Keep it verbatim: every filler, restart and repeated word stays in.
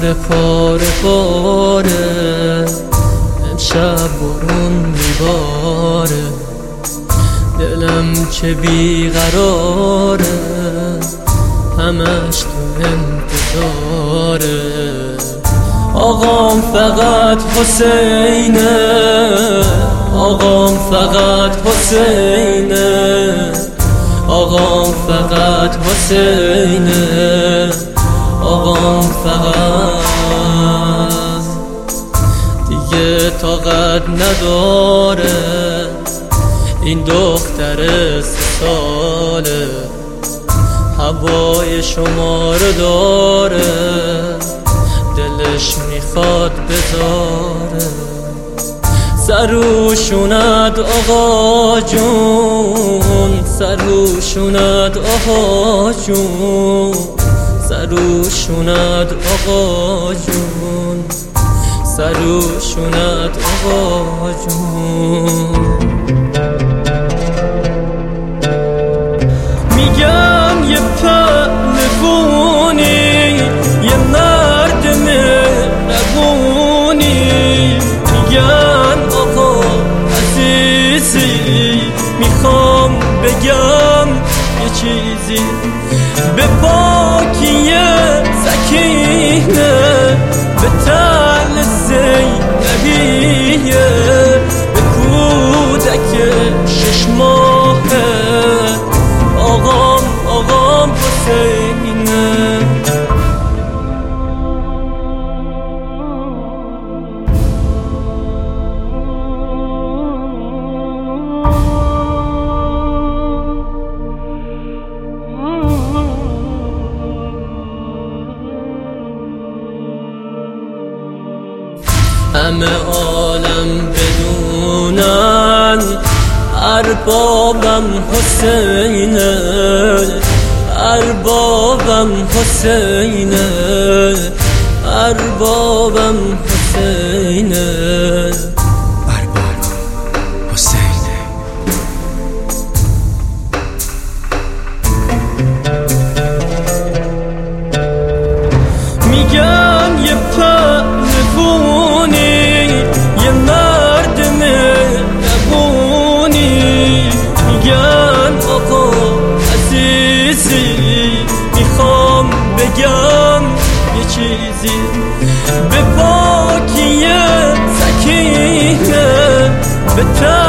ابر پاره پاره امشب برون میباره، دلم چه بیقراره همش تو انتظاره. آقام فقط حسینه، آقام فقط حسینه، آقام فقط حسینه، آقام فقط دیگه طاقت نداره این دختر سه ساله، هوای شما رو داره دلش میخواد بذاره. سروشوند آقا جون، سروشوند آقا جون، سروشوند آقا جون، سروشوند آقا جون. میگم یه پهلوانی، یه مرد مهربونی، میگن آقا عزیزی میخوام بگم یه چیزی به پاکی سکینه، به تل زینبیه، به کودک شش ماهه، آقام آقام حسینه. همه عالم بدونن اربابم حسینه، اربابم حسینه، اربابم حسینه، اربابم حسینه. میگن یه پهلوانی، یه مرد مهربونی، میگن آقا عزیزی میخوام بگم یه چیزی به پاکی سکینه، به